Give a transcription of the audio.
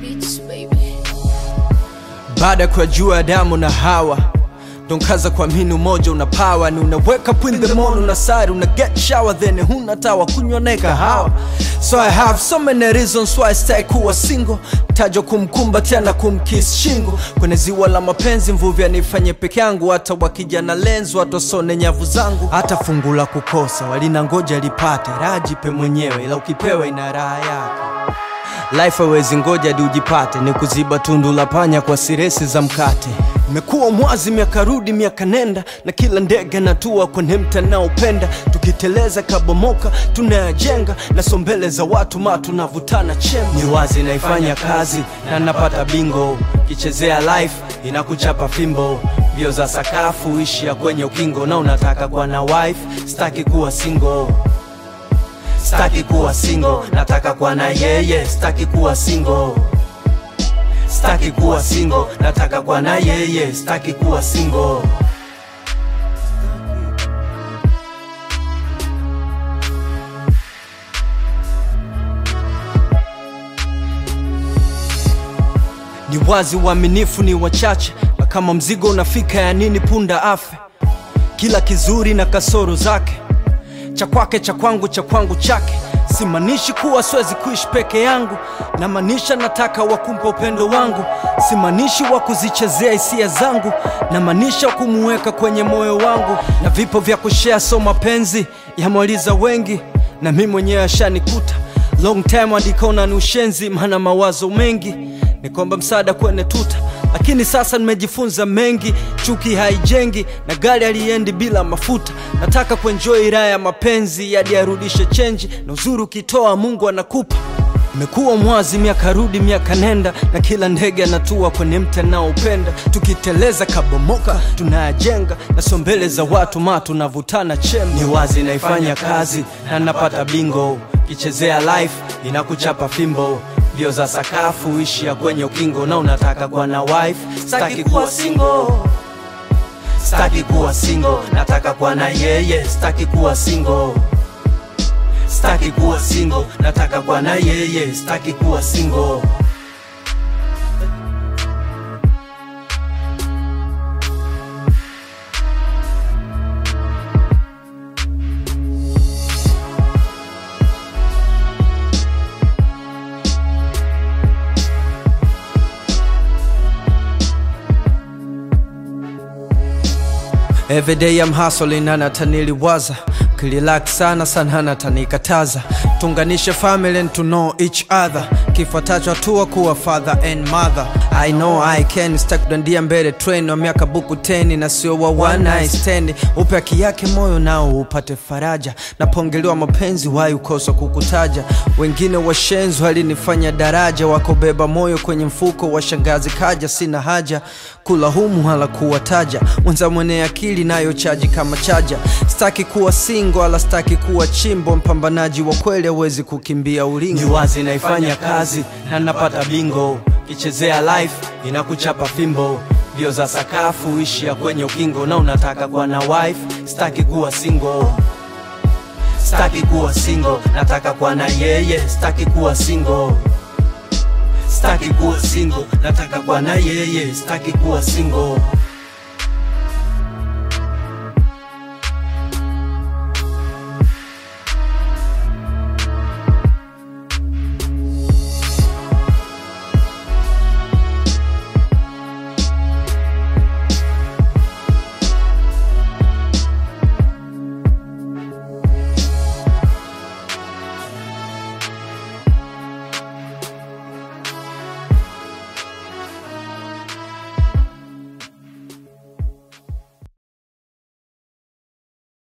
Beats, baby. Baada kwa jua Adamu na Hawa, donkaza kwa mini umoja una power. Ni unawake up in the morning, unasari, una get shower, then huna tawa kunywa na kahawa. So I have so many reasons why I stay kuwa single. Tajo kumkumbatia na kumkiss shingo. Kwenye ziwa la mapenzi mvuvi anifanye peke yangu. Hata wakija na lenzo watosone nyavu zangu. Hata fungu la kukosa walina ngoja lipate. Rajipe mwenyewe ila ukipewa ina raha yake. Life hawezi ngoja hadi ujipate. Ni kuziba tundu la panya kwa siresi za mkate. Mekuwa mwazi miaka rudi miaka nenda. Na kila ndege natua kwenye mtandao upenda. Tukiteleza kabomoka tunayajenga. Na sombele za watu tunavutana chemba. Ni wazi naifanya kazi na napata bingo. Kichezea life inakuchapa fimbo. Bio za sakafu ishia kwenye ukingo. Na unataka kuwa na wife, staki kuwa single. Staki kuwa single, nataka kuwa na yeye. Staki kuwa single. Staki kuwa single, nataka kuwa na yeye. Staki kuwa single. Ni wazi uaminifu ni wachache. Na kama mzigo unafika ya nini punda afe. Kila kizuri na kasoro zake. Cha kwake cha kwangu cha kwangu chake. Simanishi kuwa siwezi kuishi peke yangu. Na manisha nataka wakumpa upendo wangu. Simanishi wa kuzichezea hisia zangu. Na manisha kumuweka kwenye moyo wangu. Na vipo vya kushare so mapenzi yamwaliza wengi. Na mimi mwenyewe ashanikuta. Long time adikona ni ushenzi. Maana mawazo mengi ni kwamba msaada kwenye tuta. Lakini sasa nimejifunza mengi. Chuki haijengi na gari aliendi bila mafuta. Nataka kuenjoy raha ya mapenzi hadi arudishe change. Na uzuri ukitoa Mungu anakupa. Nimekuwa mwazi miaka rudi miaka nenda. Na kila ndege anatua kwenye mtandao upenda. Tukiteleza kabomoka tunayajenga. Na sombele za watu tunavutana chemba. Ni wazi naifanya kazi na napata bingo. Kichezea life inakuchapa fimbo. Bio za sakafu ishia kwenye ukingo. Na unataka kuwa na wife, staki kuwa single. Staki kuwa single, nataka kuwa na yeye. Staki kuwa single. Staki kuwa single, nataka kuwa na yeye. Staki kuwa single. Every day I'm hustling na nataniliwaza. Kililaki sana sana natanikataza. Tunganishe family and to know each other. Kifuatacho hatua kuwa father and mother. I know I can. Stack kudandia mbele train wa miaka buku 10. Na sio wa one night stand. Upe haki yake moyo nao upate faraja. Napongelewa mapenzi wai ukosa kukutaja. Wengine washenzi walinifanya daraja. Wakobeba moyo kwenye mfuko washangazi kaja. Sina haja kula humu hala kuwataja. Mwenza mwenye akili nayo chaji kama chaja. Staki kuwa single ala staki kuwa chimbo. Mpambanaji wa kweli hawezi kukimbia ulingo. Ni wazi naifanya kazi na napata bingo. Kichezea life inakuchapa fimbo. Bio za sakafu ishia kwenye ukingo. Na unataka kuwa na wife, staki kuwa single. Staki kuwa single, nataka kuwa na yeye. Staki kuwa single. Staki kuwa single, nataka kuwa na yeye. Staki kuwa single.